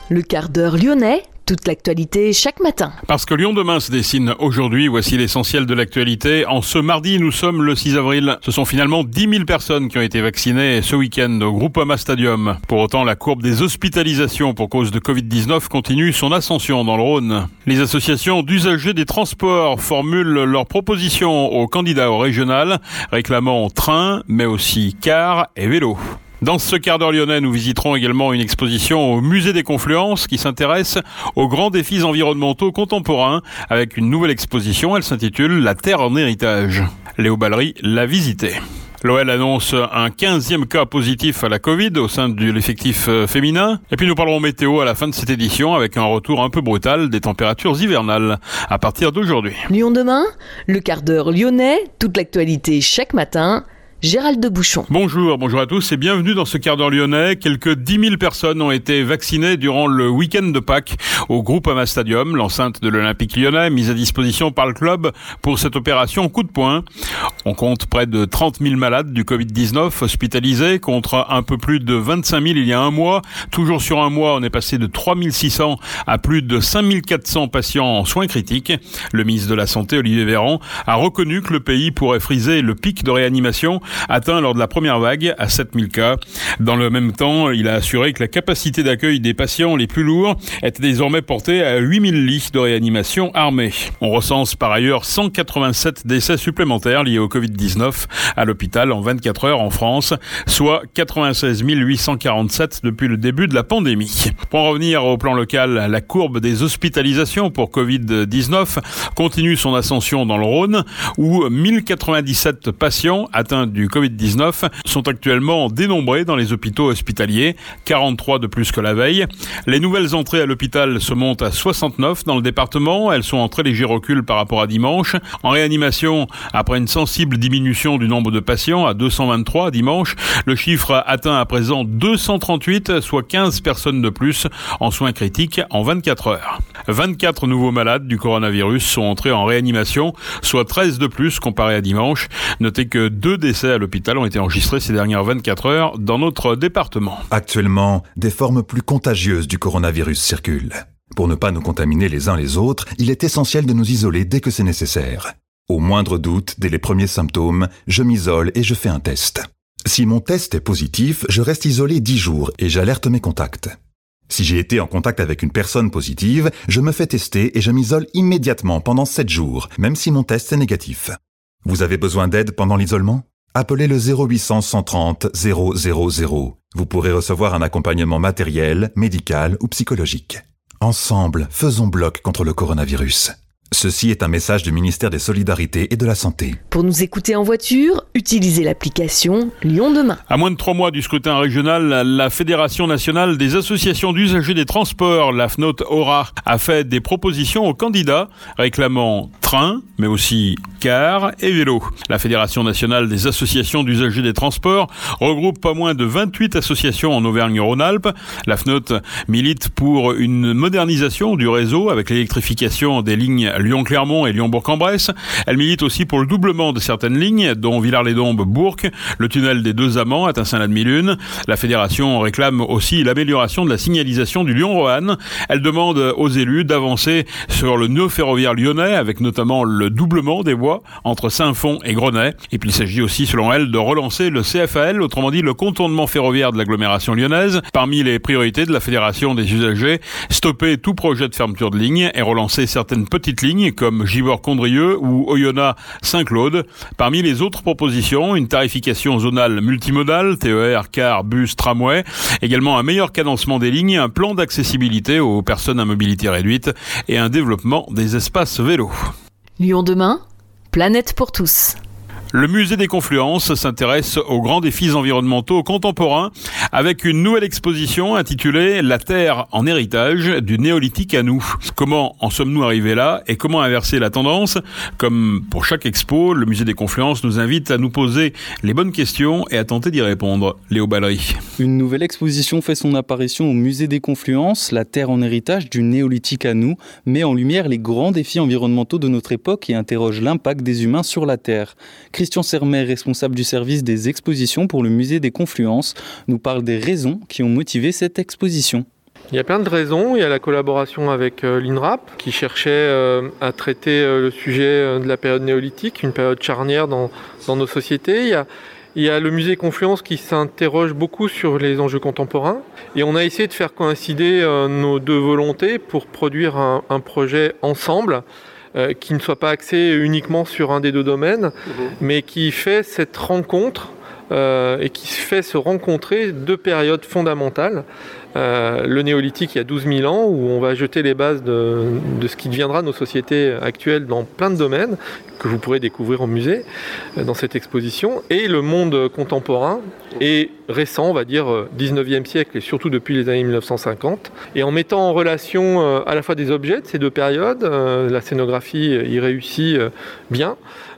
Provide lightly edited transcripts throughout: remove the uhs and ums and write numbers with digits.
Le quart d'heure lyonnais, toute l'actualité chaque matin. Parce que Lyon demain se dessine aujourd'hui, voici l'essentiel de l'actualité. En ce mardi, nous sommes le 6 avril. Ce sont finalement 10 000 personnes qui ont été vaccinées ce week-end au Groupama Stadium. Pour autant, la courbe des hospitalisations pour cause de Covid-19 continue son ascension dans le Rhône. Les associations d'usagers des transports formulent leurs propositions aux candidats au régional, réclamant train, mais aussi car et vélo. Dans ce quart d'heure lyonnais, nous visiterons également une exposition au Musée des Confluences qui s'intéresse aux grands défis environnementaux contemporains avec une nouvelle exposition. Elle s'intitule « La Terre en héritage ». Léo Ballery l'a visitée. L'OL annonce un 15e cas positif à la Covid au sein de l'effectif féminin. Et puis nous parlerons météo à la fin de cette édition avec un retour un peu brutal des températures hivernales à partir d'aujourd'hui. Lyon demain, le quart d'heure lyonnais, toute l'actualité chaque matin. Gérald de Bouchon. Bonjour à tous et bienvenue dans ce quart d'heure lyonnais. Quelques 10 000 personnes ont été vaccinées durant le week-end de Pâques au Groupama Stadium, l'enceinte de l'Olympique lyonnais, mise à disposition par le club pour cette opération coup de poing. On compte près de 30 000 malades du Covid-19 hospitalisés contre un peu plus de 25 000 il y a un mois. Toujours sur un mois, on est passé de 3 600 à plus de 5 400 patients en soins critiques. Le ministre de la Santé, Olivier Véran, a reconnu que le pays pourrait friser le pic de réanimation atteint lors de la première vague à 7000 cas. Dans le même temps, il a assuré que la capacité d'accueil des patients les plus lourds était désormais portée à 8000 lits de réanimation armés. On recense par ailleurs 187 décès supplémentaires liés au Covid-19 à l'hôpital en 24 heures en France, soit 96 847 depuis le début de la pandémie. Pour en revenir au plan local, la courbe des hospitalisations pour Covid-19 continue son ascension dans le Rhône, où 1097 patients atteints du Covid-19 sont actuellement dénombrés dans les hôpitaux hospitaliers, 43 de plus que la veille. Les nouvelles entrées à l'hôpital se montent à 69 dans le département. Elles sont en très léger recul par rapport à dimanche. En réanimation, après une sensible diminution du nombre de patients à 223 dimanche, le chiffre atteint à présent 238, soit 15 personnes de plus en soins critiques en 24 heures. 24 nouveaux malades du coronavirus sont entrés en réanimation, soit 13 de plus comparé à dimanche. Notez que 2 décès à l'hôpital ont été enregistrés ces dernières 24 heures dans notre département. Actuellement, des formes plus contagieuses du coronavirus circulent. Pour ne pas nous contaminer les uns les autres, il est essentiel de nous isoler dès que c'est nécessaire. Au moindre doute, dès les premiers symptômes, je m'isole et je fais un test. Si mon test est positif, je reste isolé 10 jours et j'alerte mes contacts. Si j'ai été en contact avec une personne positive, je me fais tester et je m'isole immédiatement pendant 7 jours, même si mon test est négatif. Vous avez besoin d'aide pendant l'isolement ? Appelez le 0800 130 000. Vous pourrez recevoir un accompagnement matériel, médical ou psychologique. Ensemble, faisons bloc contre le coronavirus. Ceci est un message du ministère des Solidarités et de la Santé. Pour nous écouter en voiture, utilisez l'application Lyon demain. À moins de 3 mois du scrutin régional, la Fédération nationale des associations d'usagers des transports, la FNOT-ORA, a fait des propositions aux candidats réclamant train, mais aussi car et vélo. La Fédération nationale des associations d'usagers des transports regroupe pas moins de 28 associations en Auvergne-Rhône-Alpes. La FNOT milite pour une modernisation du réseau avec l'électrification des lignes Lyon-Clermont et Lyon-Bourg-en-Bresse. Elle milite aussi pour le doublement de certaines lignes, dont Villars-les-Dombes-Bourg, le tunnel des Deux Amants à Saint-Lin-de-Milune. La fédération réclame aussi l'amélioration de la signalisation du Lyon-Roanne. Elle demande aux élus d'avancer sur le nœud ferroviaire lyonnais, avec notamment le doublement des voies entre Saint-Fond et Grenay. Et puis il s'agit aussi, selon elle, de relancer le CFAL, autrement dit le contournement ferroviaire de l'agglomération lyonnaise. Parmi les priorités de la fédération des usagers, stopper tout projet de fermeture de ligne et relancer certaines petites lignes comme Givors-Condrieu ou Oyonnax-Saint-Claude. Parmi les autres propositions, une tarification zonale multimodale, TER, car, bus, tramway, également un meilleur cadencement des lignes, un plan d'accessibilité aux personnes à mobilité réduite et un développement des espaces vélos. Lyon demain, planète pour tous. Le musée des Confluences s'intéresse aux grands défis environnementaux contemporains avec une nouvelle exposition intitulée « La Terre en héritage du néolithique à nous ». Comment en sommes-nous arrivés là et comment inverser la tendance ? Comme pour chaque expo, le musée des Confluences nous invite à nous poser les bonnes questions et à tenter d'y répondre. Léo Ballery. Une nouvelle exposition fait son apparition au musée des Confluences. La Terre en héritage du néolithique à nous met en lumière les grands défis environnementaux de notre époque et interroge l'impact des humains sur la Terre. Christian Sermet, responsable du service des expositions pour le musée des Confluences, nous parle des raisons qui ont motivé cette exposition. Il y a plein de raisons. Il y a la collaboration avec l'INRAP qui cherchait à traiter le sujet de la période néolithique, une période charnière dans nos sociétés. Il y a le musée Confluence qui s'interroge beaucoup sur les enjeux contemporains. Et on a essayé de faire coïncider nos deux volontés pour produire un projet ensemble qui ne soit pas axé uniquement sur un des deux domaines, mais qui fait cette rencontre et qui fait se rencontrer deux périodes fondamentales. Le néolithique, il y a 12 000 ans, où on va jeter les bases de ce qui deviendra nos sociétés actuelles dans plein de domaines, que vous pourrez découvrir au musée, dans cette exposition, et le monde contemporain et récent, on va dire 19e siècle, et surtout depuis les années 1950. Et en mettant en relation à la fois des objets de ces deux périodes, la scénographie y réussit bien,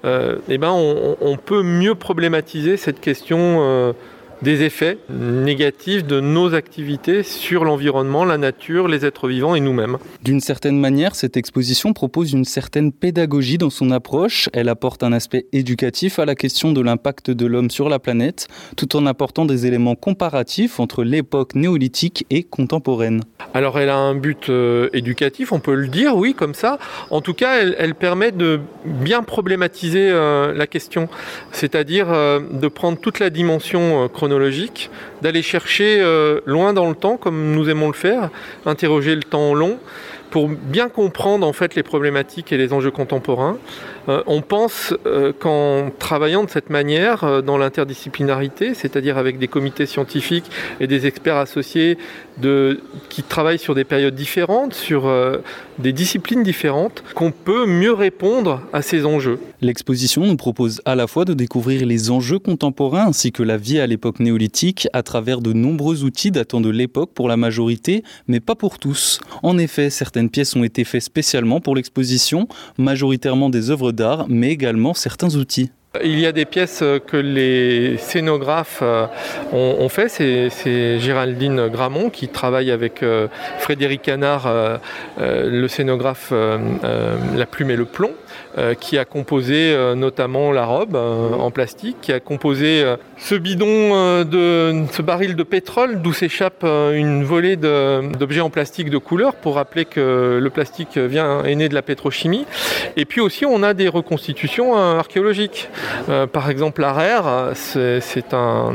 on peut mieux problématiser cette question des effets négatifs de nos activités sur l'environnement, la nature, les êtres vivants et nous-mêmes. D'une certaine manière, cette exposition propose une certaine pédagogie dans son approche. Elle apporte un aspect éducatif à la question de l'impact de l'homme sur la planète, tout en apportant des éléments comparatifs entre l'époque néolithique et contemporaine. Alors elle a un but éducatif, on peut le dire, oui, comme ça. En tout cas, elle permet de bien problématiser la question, c'est-à-dire de prendre toute la dimension chronologique, d'aller chercher loin dans le temps, comme nous aimons le faire, interroger le temps long, pour bien comprendre en fait les problématiques et les enjeux contemporains. On pense qu'en travaillant de cette manière dans l'interdisciplinarité, c'est-à-dire avec des comités scientifiques et des experts associés qui travaillent sur des périodes différentes, sur des disciplines différentes, qu'on peut mieux répondre à ces enjeux. L'exposition nous propose à la fois de découvrir les enjeux contemporains ainsi que la vie à l'époque néolithique à travers de nombreux outils datant de l'époque pour la majorité, mais pas pour tous. En effet, certaines pièces ont été faites spécialement pour l'exposition, majoritairement des œuvres d'art, mais également certains outils. Il y a des pièces que les scénographes ont fait, c'est Géraldine Gramont qui travaille avec Frédéric Canard, le scénographe La Plume et le Plomb, qui a composé notamment la robe en plastique, qui a composé ce bidon, ce baril de pétrole d'où s'échappe une volée d'objets en plastique de couleur pour rappeler que le plastique est né de la pétrochimie. Et puis aussi on a des reconstitutions archéologiques. Par exemple, Larère, c'est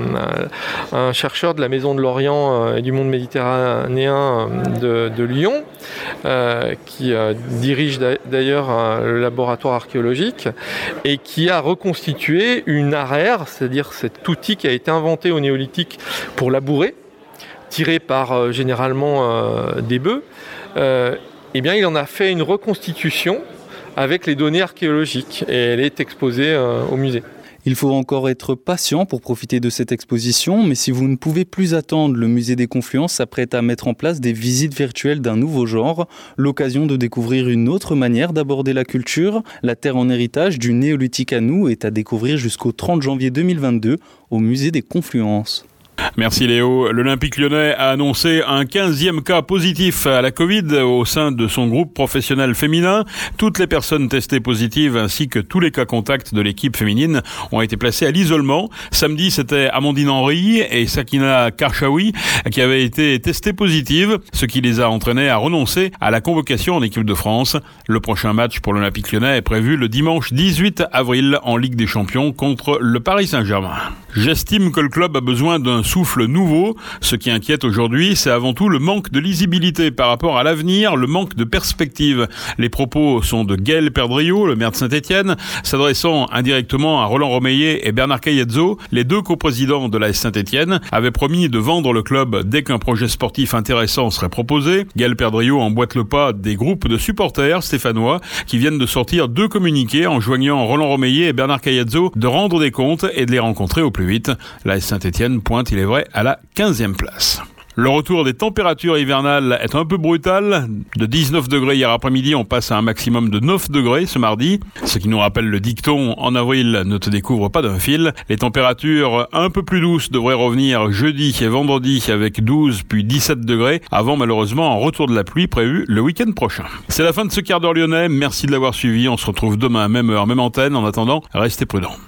un chercheur de la Maison de l'Orient et du monde méditerranéen de Lyon, qui dirige d'ailleurs le laboratoire archéologique et qui a reconstitué une arère, c'est-à-dire cet outil qui a été inventé au néolithique pour labourer, tiré par généralement des bœufs. Il en a fait une reconstitution avec les données archéologiques et elle est exposée au musée. Il faut encore être patient pour profiter de cette exposition, mais si vous ne pouvez plus attendre, le musée des Confluences s'apprête à mettre en place des visites virtuelles d'un nouveau genre, l'occasion de découvrir une autre manière d'aborder la culture. La Terre en héritage du néolithique à nous est à découvrir jusqu'au 30 janvier 2022 au musée des Confluences. Merci Léo. L'Olympique Lyonnais a annoncé un 15e cas positif à la Covid au sein de son groupe professionnel féminin. Toutes les personnes testées positives ainsi que tous les cas contacts de l'équipe féminine ont été placés à l'isolement. Samedi, c'était Amandine Henry et Sakina Karchaoui qui avaient été testées positives, ce qui les a entraînées à renoncer à la convocation en équipe de France. Le prochain match pour l'Olympique Lyonnais est prévu le dimanche 18 avril en Ligue des Champions contre le Paris Saint-Germain. J'estime que le club a besoin d'un souffle nouveau. Ce qui inquiète aujourd'hui, c'est avant tout le manque de lisibilité par rapport à l'avenir, le manque de perspective. Les propos sont de Gaël Perdriau, le maire de Saint-Étienne, s'adressant indirectement à Roland Romeyer et Bernard Caiezzo. Les deux coprésidents de l'AS Saint-Étienne avaient promis de vendre le club dès qu'un projet sportif intéressant serait proposé. Gaël Perdriau emboîte le pas des groupes de supporters stéphanois qui viennent de sortir 2 communiqués enjoignant Roland Romeyer et Bernard Caiezzo de rendre des comptes et de les rencontrer au plus vite. L'AS Saint-Étienne pointe, il est vrai, à la 15e place. Le retour des températures hivernales est un peu brutal. De 19 degrés hier après-midi, on passe à un maximum de 9 degrés ce mardi. Ce qui nous rappelle le dicton « En avril, ne te découvre pas d'un fil ». Les températures un peu plus douces devraient revenir jeudi et vendredi avec 12 puis 17 degrés, avant malheureusement un retour de la pluie prévu le week-end prochain. C'est la fin de ce quart d'heure lyonnais. Merci de l'avoir suivi. On se retrouve demain, même heure, même antenne. En attendant, restez prudents.